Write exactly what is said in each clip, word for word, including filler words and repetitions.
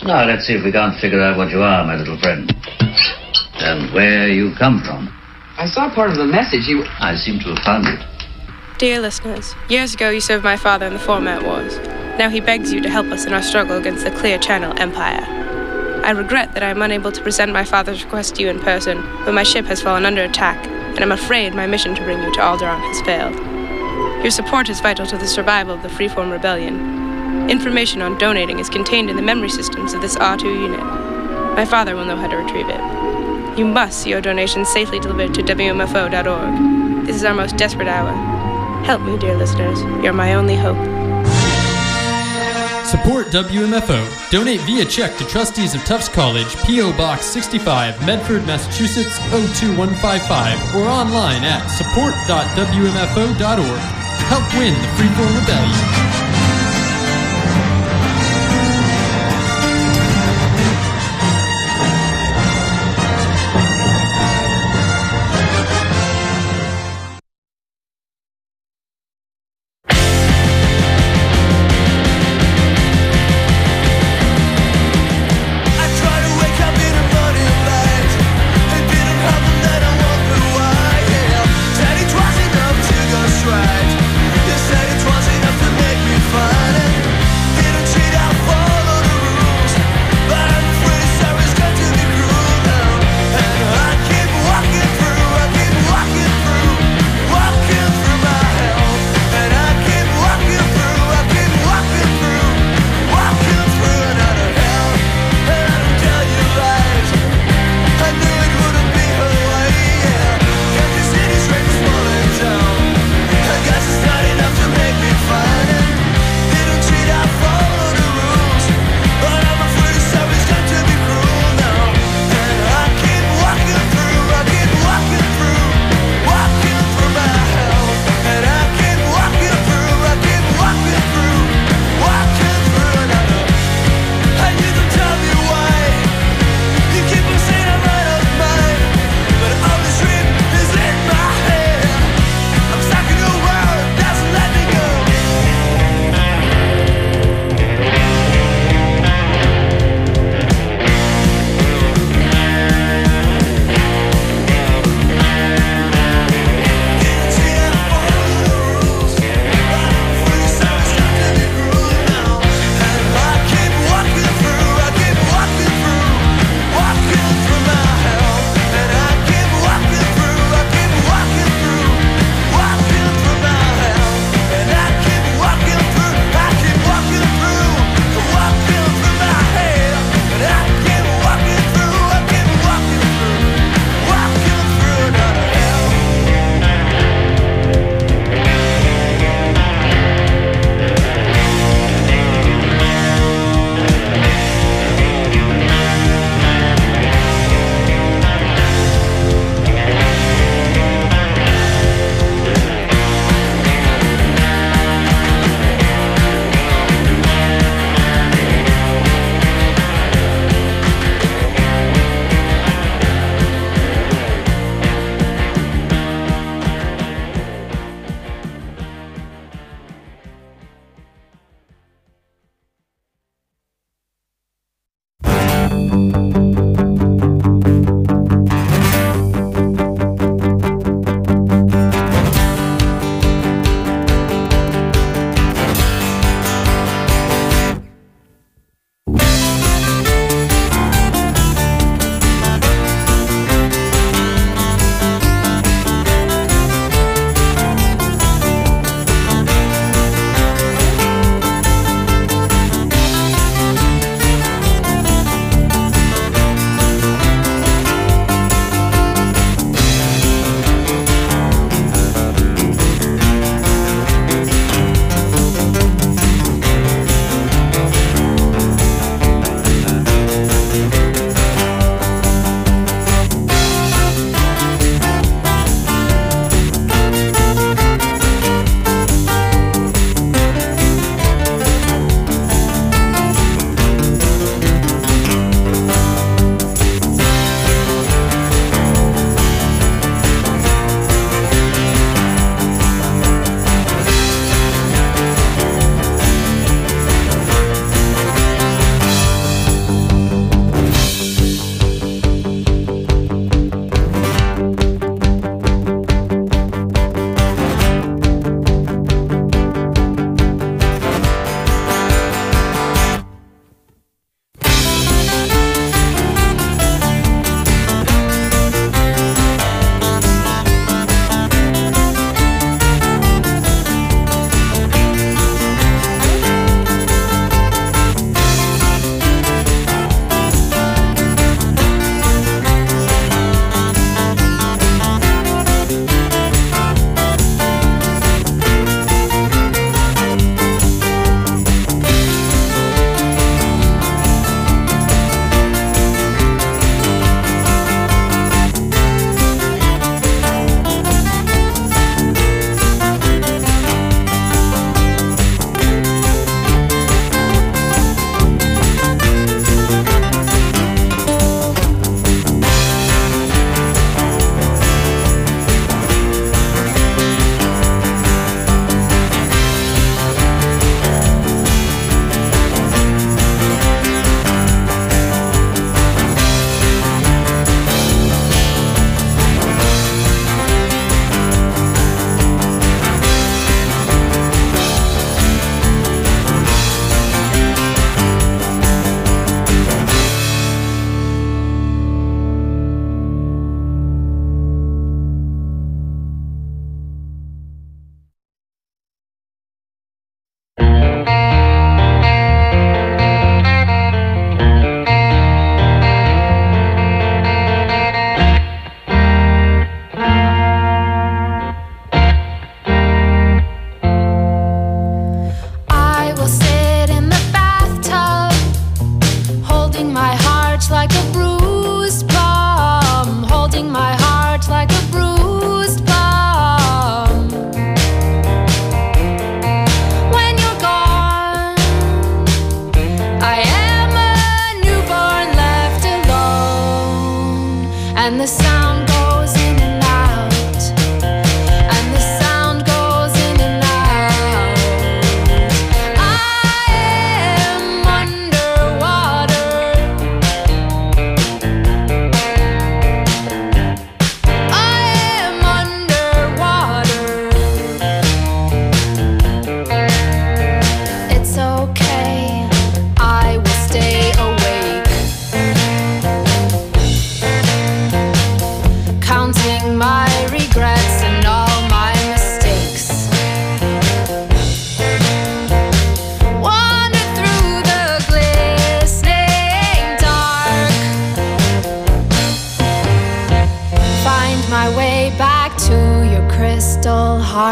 Now, let's see if we can't figure out what you are, my little friend. And where you come from. I saw part of the message. You... I seem to have found it. Dear listeners, years ago you served my father in the Format Wars. Now he begs you to help us in our struggle against the Clear Channel Empire. I regret that I am unable to present my father's request to you in person, but my ship has fallen under attack, and I'm afraid my mission to bring you to Alderaan has failed. Your support is vital to the survival of the Freeform Rebellion. Information on donating is contained in the memory systems of this R two unit. My father will know how to retrieve it. You must see your donations safely delivered to W M F O dot org. This is our most desperate hour. Help me, dear listeners. You're my only hope. Support W M F O. Donate via check to Trustees of Tufts College, P O Box sixty-five, Medford, Massachusetts oh two one five five, or online at support dot W M F O dot org. Help win the Freeform Rebellion. Right. You said it was enough to make me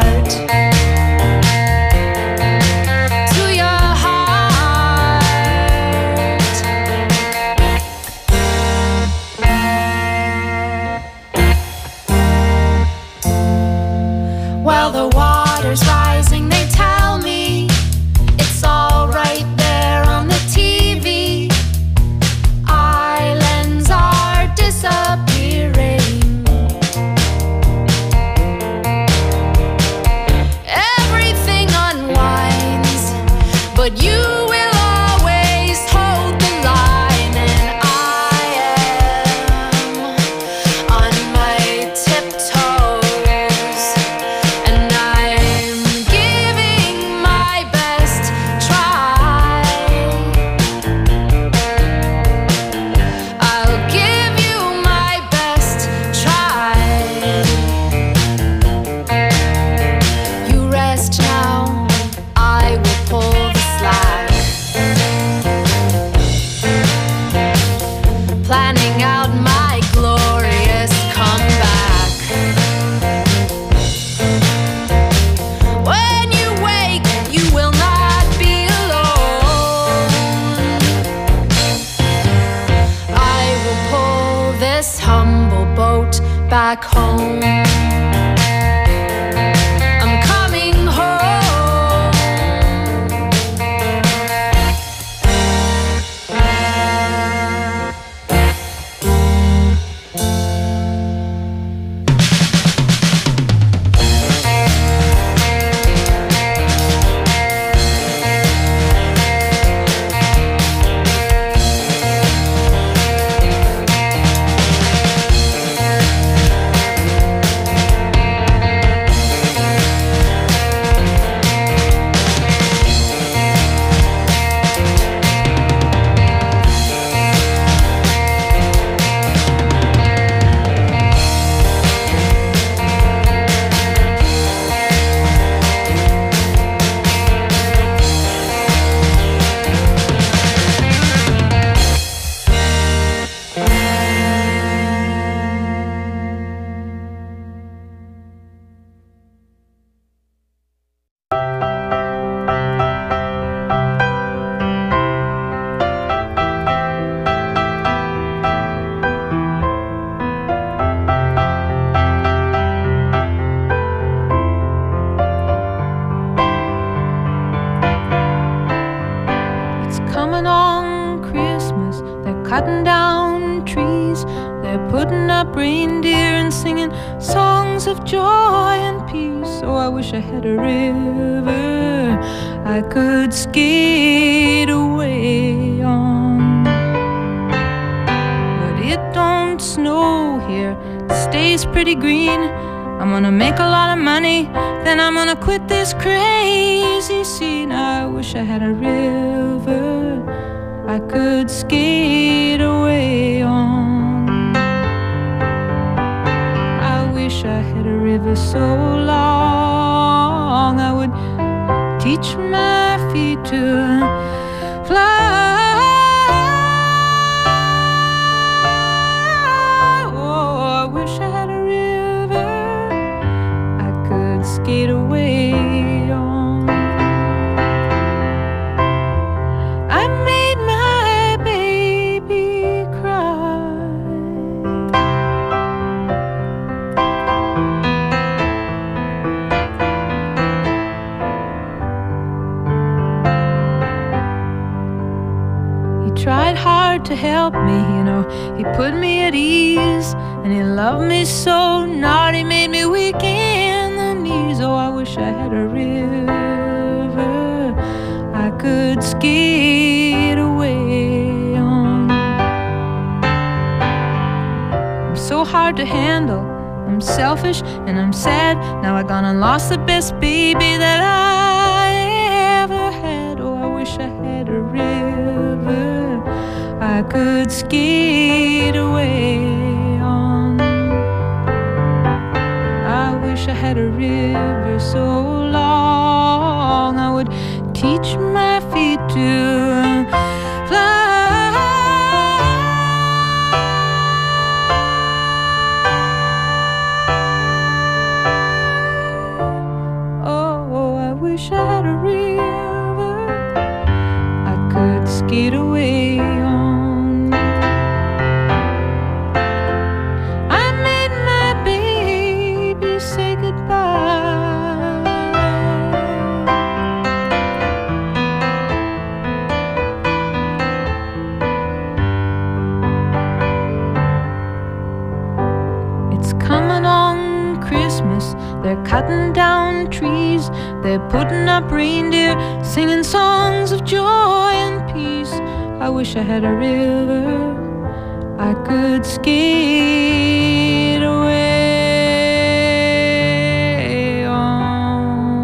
heart, to your heart. While the water's rising, they tell me it's all right there on the T V. Islands are disappearing. Everything unwinds, but you will always hold the line. And I am on my tiptoes, and I'm giving my best try. I'll give you my best try. You rest now, I will pull the slack. Planning out my glorious comeback. When you wake, you will not be alone. I will pull this humble boat back home. I'm coming home. It's coming on Christmas. They're cutting down trees. They're putting up reindeer and singing songs of joy and peace. Oh, I wish I had a river I could skate away on. But it don't snow here, it stays pretty green. I'm gonna make a lot of money, then I'm gonna quit this crazy scene. I wish I had a river I could skate away on. I wish I had a river so long I would teach my feet to fly. Oh, I wish I had a river I could skate away on. I made my baby cry. He tried hard to help me, you know. He put me at ease, and he loved me so. Not he made me weak in the knees. Oh, I wish I had a river I could skate away on. I'm so hard to handle, I'm selfish and I'm sad. Now I gone and lost the best baby that I ever had. Oh, I wish I had a river I could skate away on. I wish I had a river so long I would teach my feet to fly. wish I had a river I could skate away on. I made my baby say goodbye. It's coming on Christmas. They're cutting down trees, they're putting up reindeer, singing songs of joy and peace. I wish I had a river I could skate away on.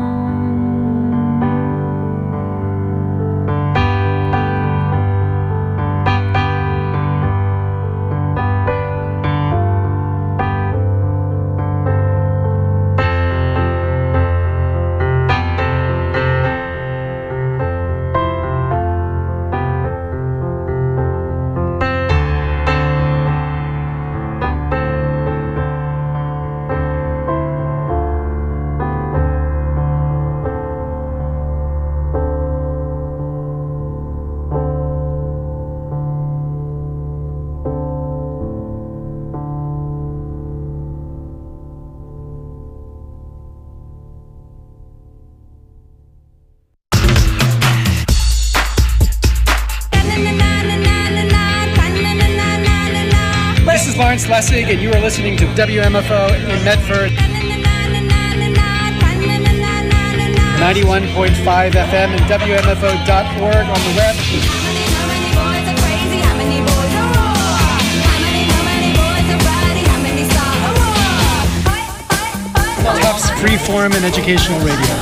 This is Lawrence Lessig, and you are listening to W M F O in Medford. ninety-one point five F M and W M F O dot org on the web. Tufts Freeform and Educational Radio.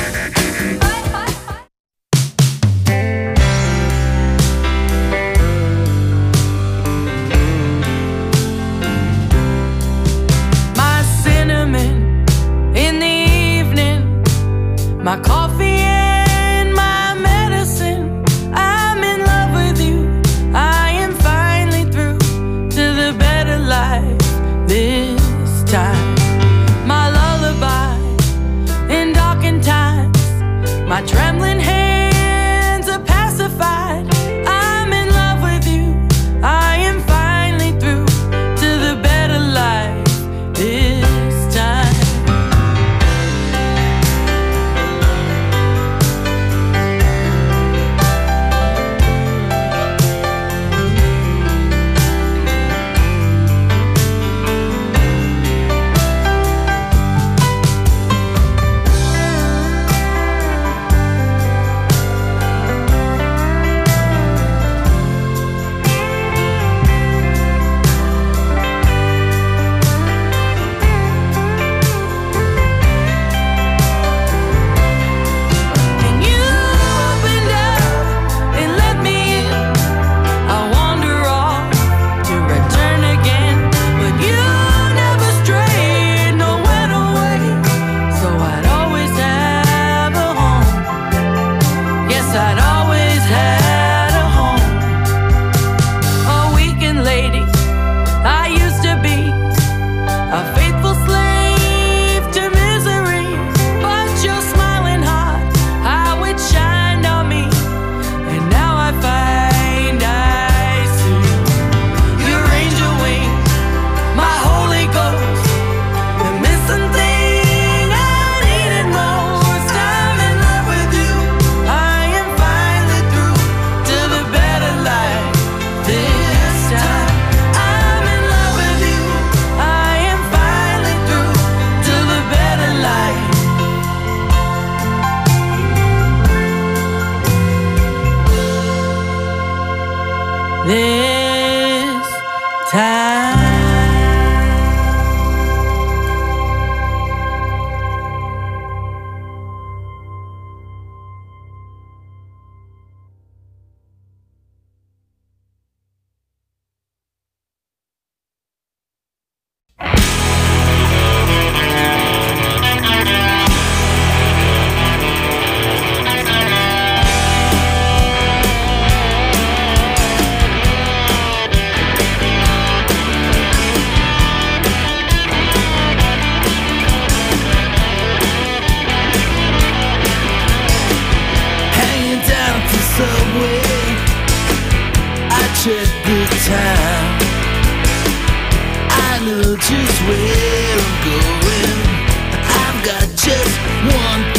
My coffee and my medicine. I'm in love with you. I am finally through to the better life this time. My lullaby in darkened times. My trembling hands are pacified. I'm in love with you. I am finally through to the better life this time.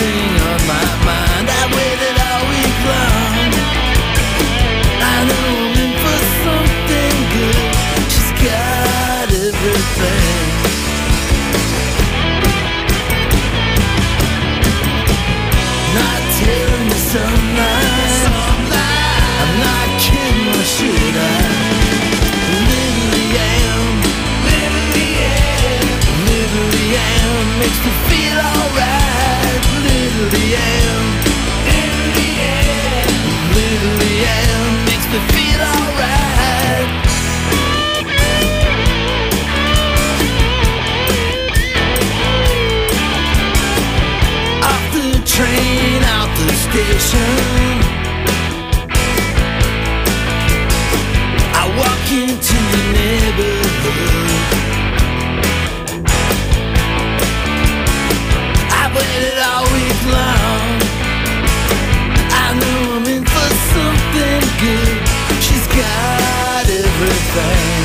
thing on my mind. I waited all week long. I know I'm in for something good. She's got everything. Not telling you some lies. I'm not kidding, or should I? Literally am. Literally am. Literally am. Makes me feel alright. Literally am. Literally am. Literally am. Makes me feel alright. Off the train, out the station, I walk into the neighborhood. I waited all week long. I know I'm in for something good. She's got everything.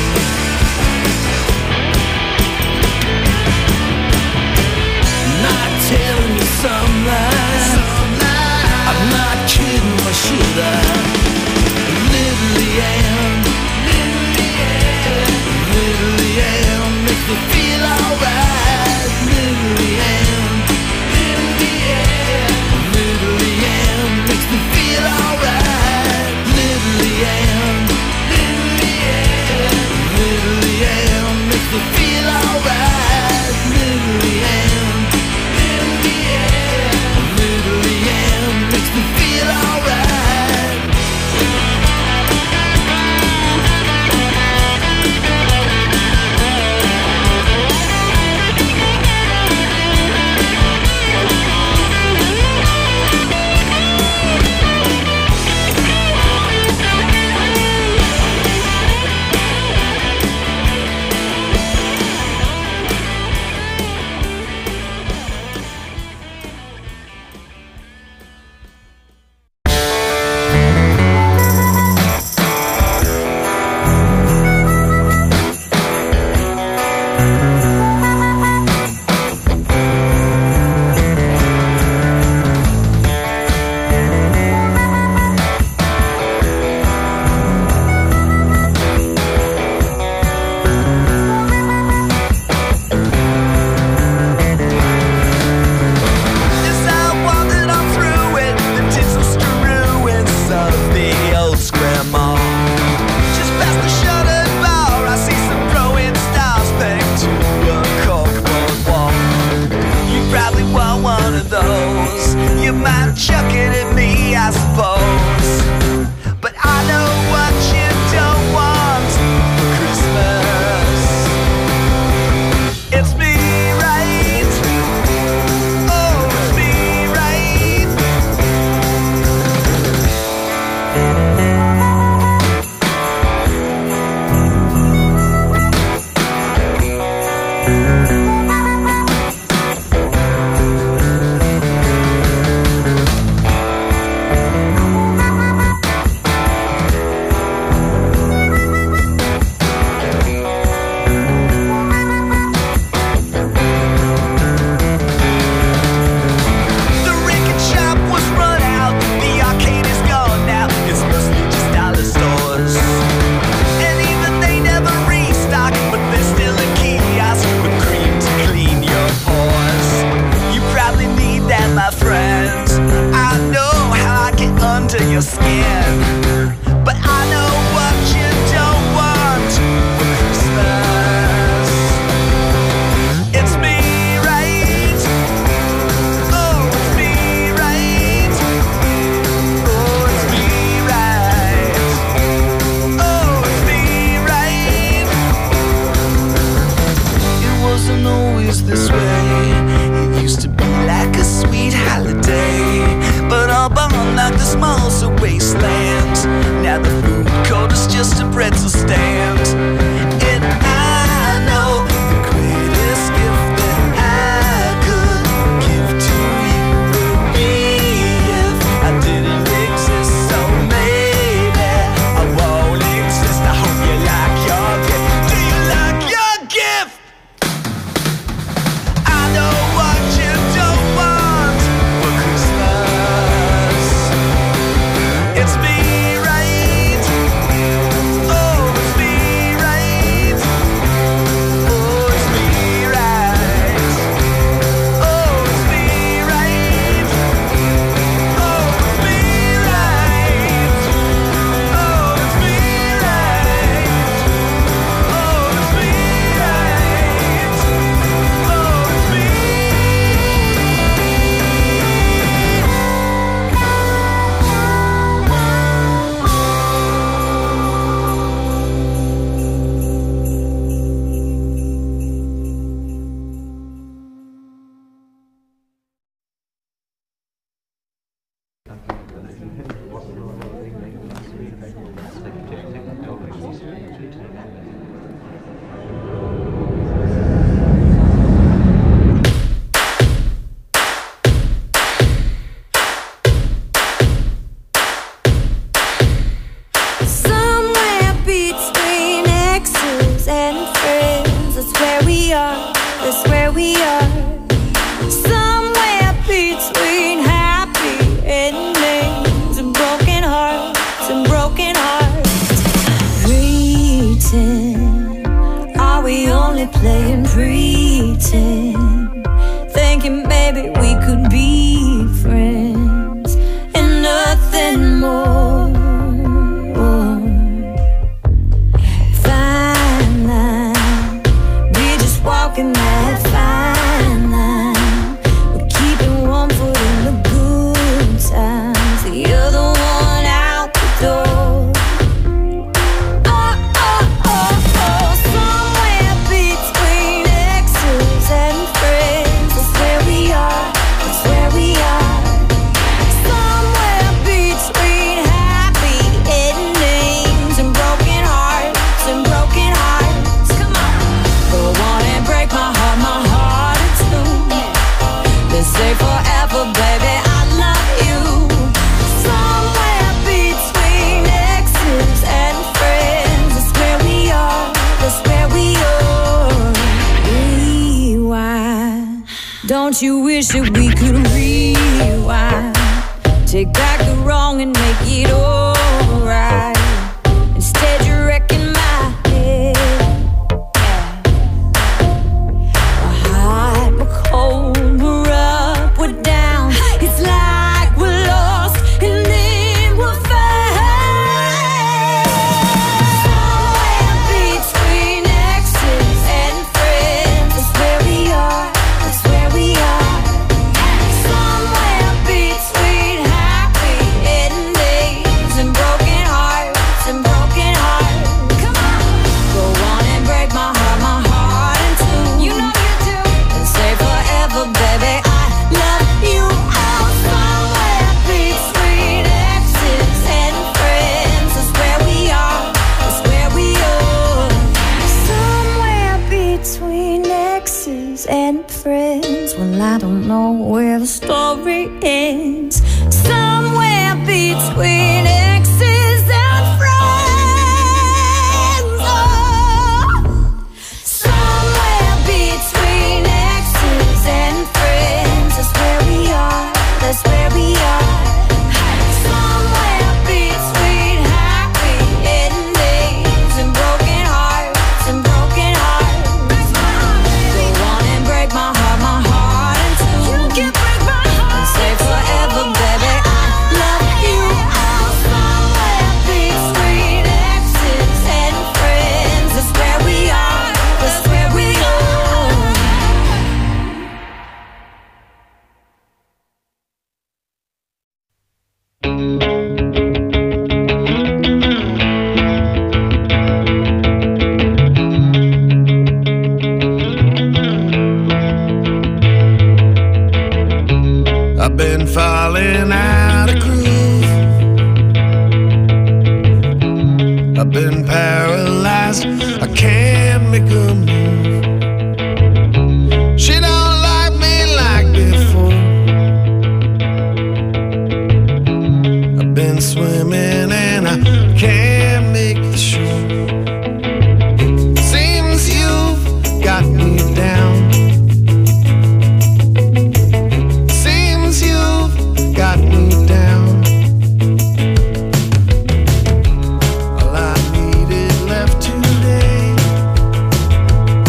Not telling you some lies. I'm not kidding, or should I? Literally am. Literally am. Literally am. Makes me feel alright. Literally am. Literally am. Literally am. Makes me feel alright. Literally am. Literally am. Literally am. Makes me feel alright. Literally am. Literally am. Literally am. Makes me feel alright. pretend, thinking maybe we could be friends and nothing more. Fine line, we're just walking that fine line. We're keeping one foot in the good times, the other one out the door. Don't you wish that we could rewind, take back the wrong and make it alright? Instead you're wrecking my head. We're hot, we're cold, we're up, we're down. It's like we're lost and then we're found. Somewhere between exes and friends, that's where we are. That's where we are. Somewhere between happy endings and broken hearts and broken hearts. Come on, go on and break my heart, my heart in two. You know you do. And say forever, baby, I love you. Oh, somewhere between exes and friends, that's where we are. That's where we are. Somewhere between exes and friends. Well, I don't know where the story ends. Somewhere between exes and friends. Oh, somewhere between exes and friends. That's where we are. That's where we are. Somewhere between happy endings and broken hearts and broken hearts. Go on and break my heart, my heart in two. You can break my heart and say forever, baby, I love you. Oh, somewhere between exes and friends. That's where we are. That's where we are. I've been falling out of groove. I've been paralyzed. I can't make a move. She don't like me like before. I've been swimming and I can't make the shore. Seems you've got me down. Got me down. All I needed left today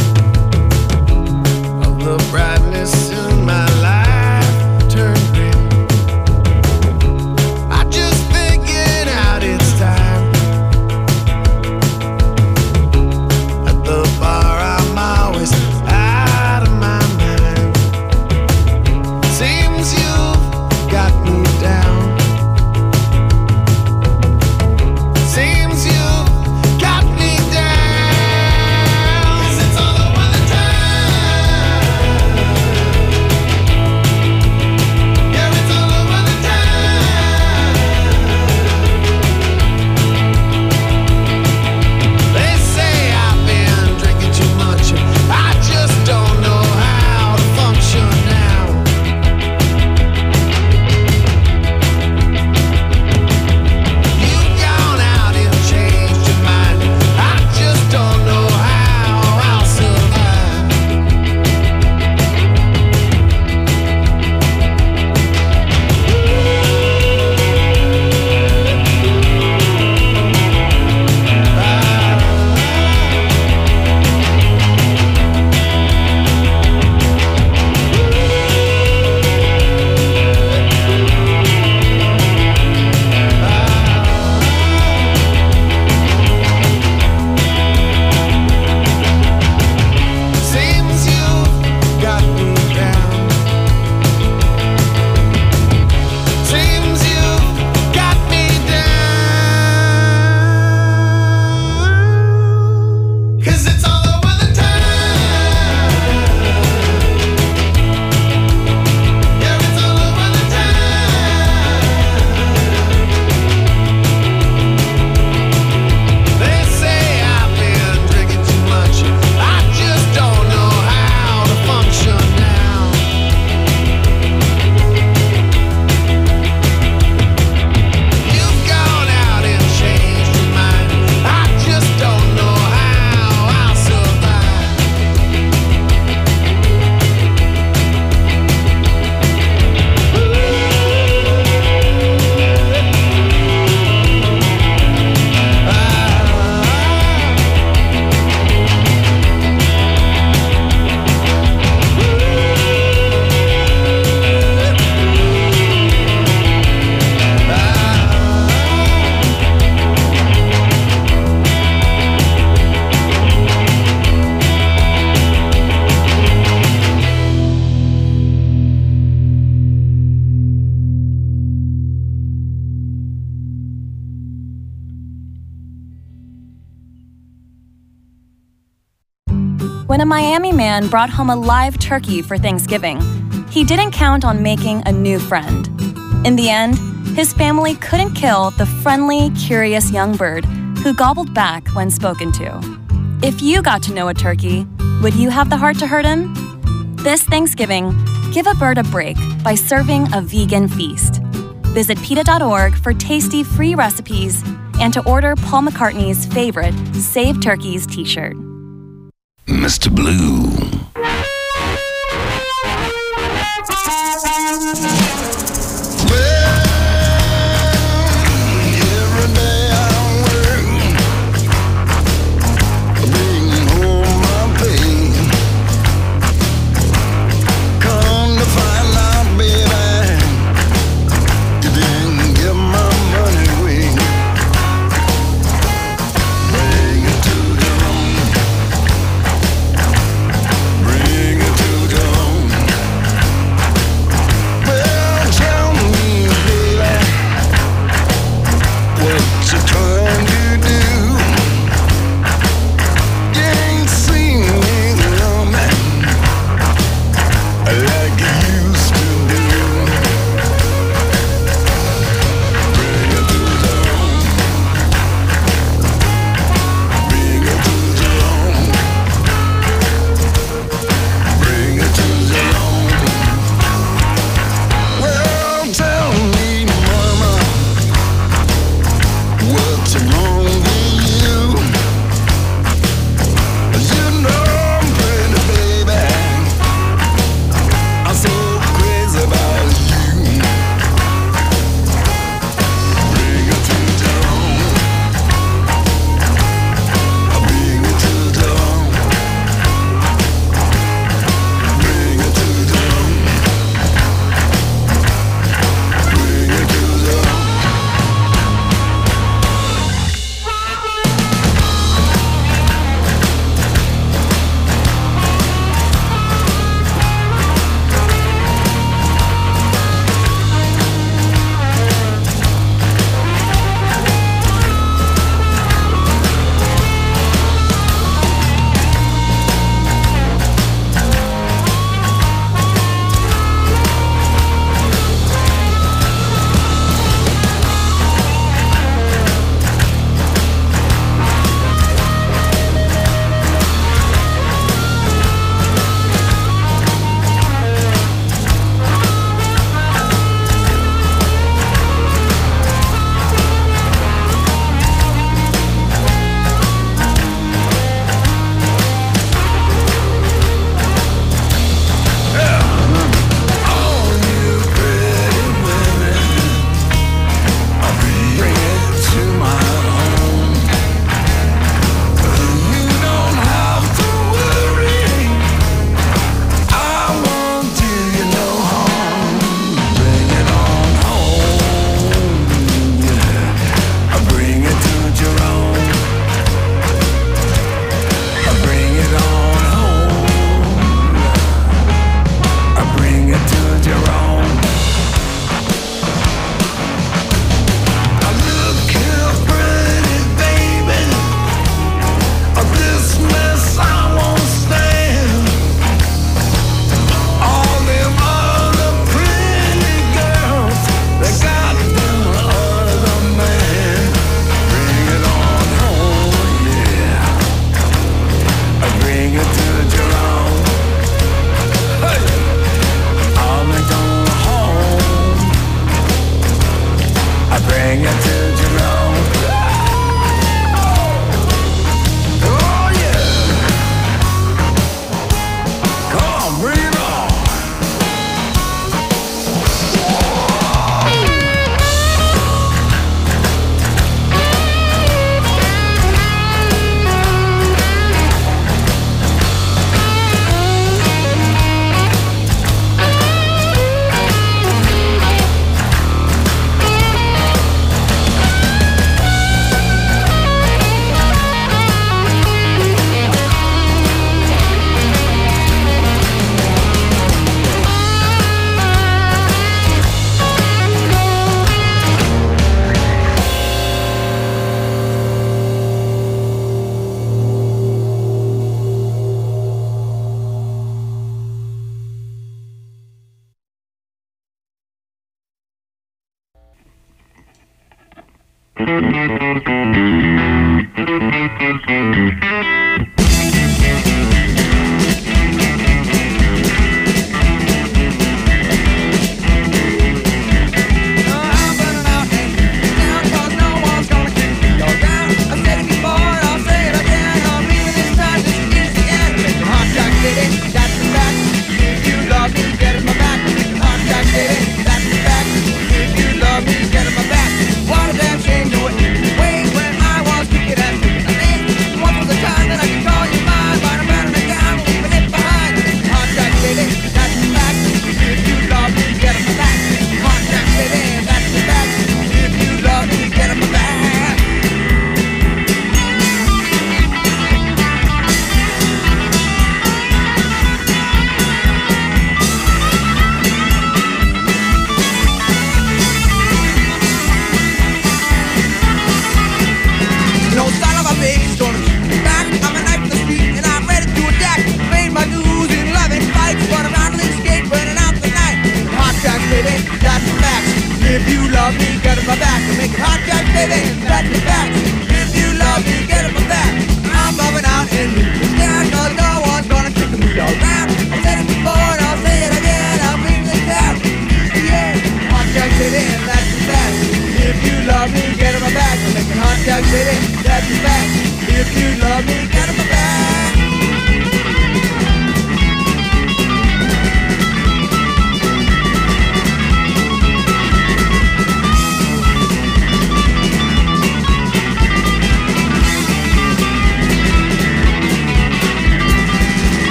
when a Miami man brought home a live turkey for Thanksgiving, he didn't count on making a new friend. In the end, his family couldn't kill the friendly, curious young bird who gobbled back when spoken to. If you got to know a turkey, would you have the heart to hurt him? This Thanksgiving, give a bird a break by serving a vegan feast. Visit PETA dot org for tasty free recipes and to order Paul McCartney's favorite Save Turkeys t-shirt. Mister Blue.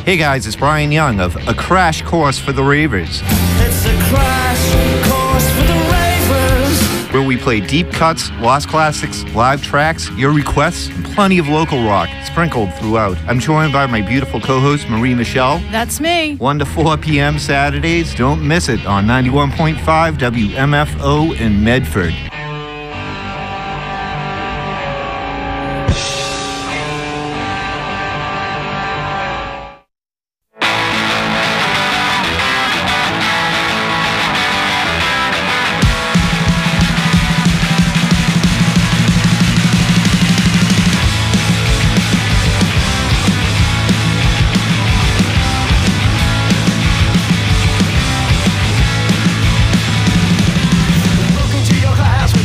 Hey guys, it's Brian Young of A Crash Course for the Ravers. It's a crash course for the ravers. Where we play deep cuts, lost classics, live tracks, your requests, and plenty of local rock sprinkled throughout. I'm joined by my beautiful co-host, Marie Michelle. That's me. one to four p.m. Saturdays. Don't miss it on ninety-one point five W M F O in Medford. Look into your eyes.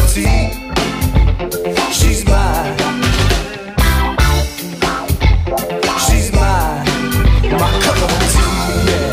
tea. She's mine. She's mine. My cup of tea, yeah.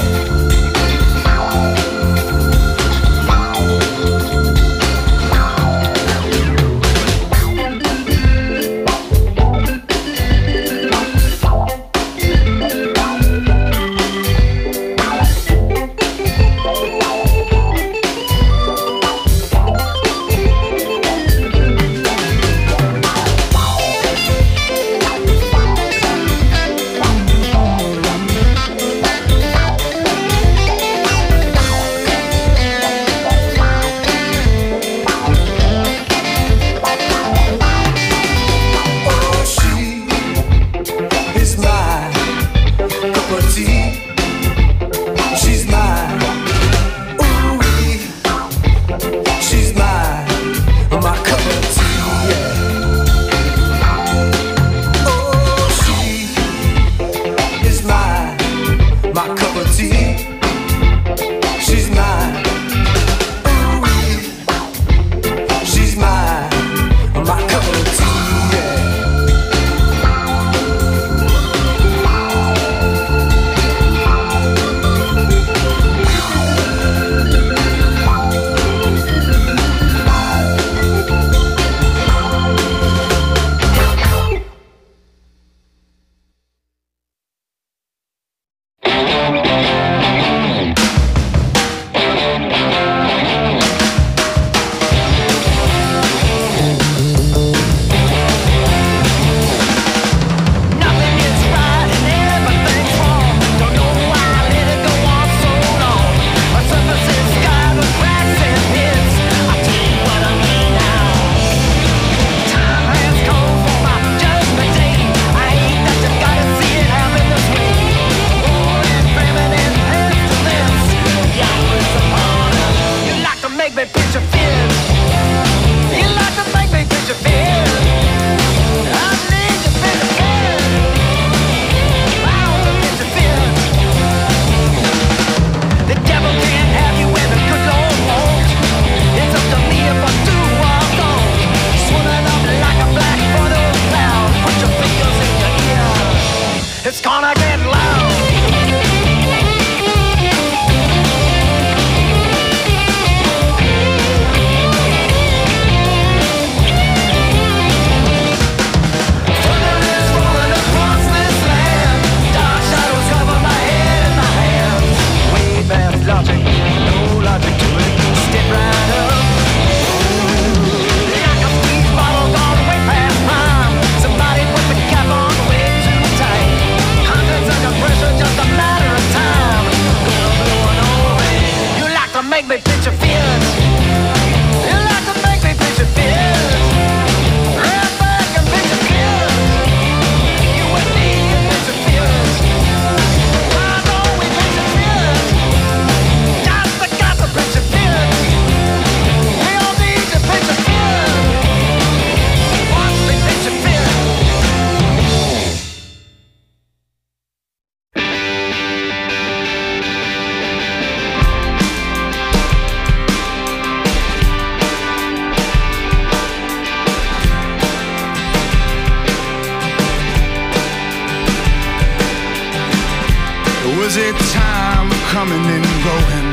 Was a time of coming and going,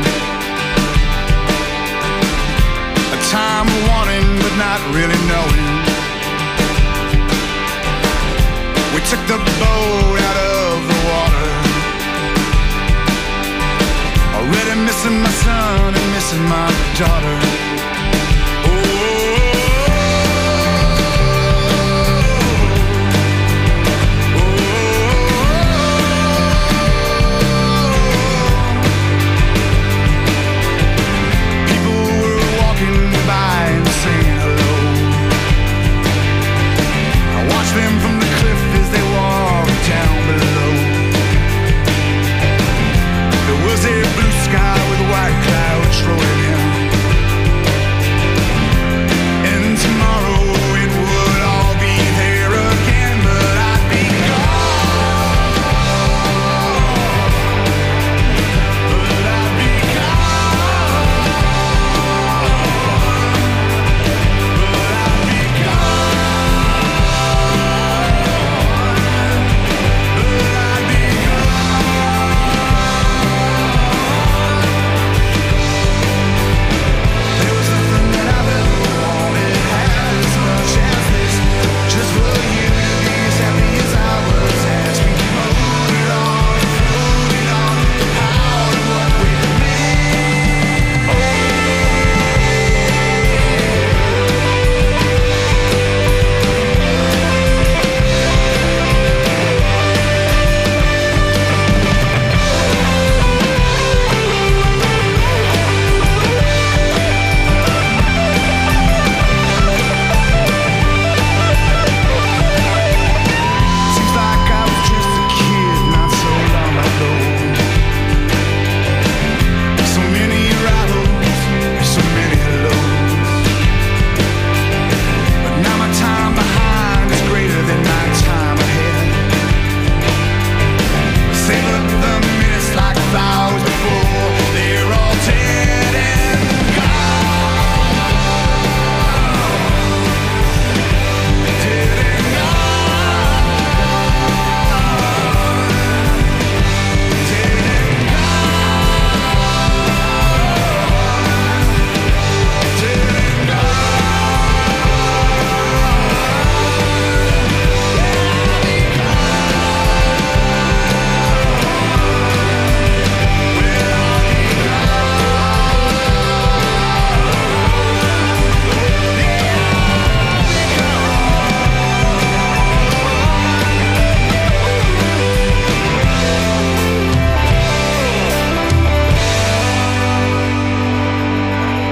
a time of wanting but not really knowing. We took the boat out of the water, already missing my son and missing my daughter.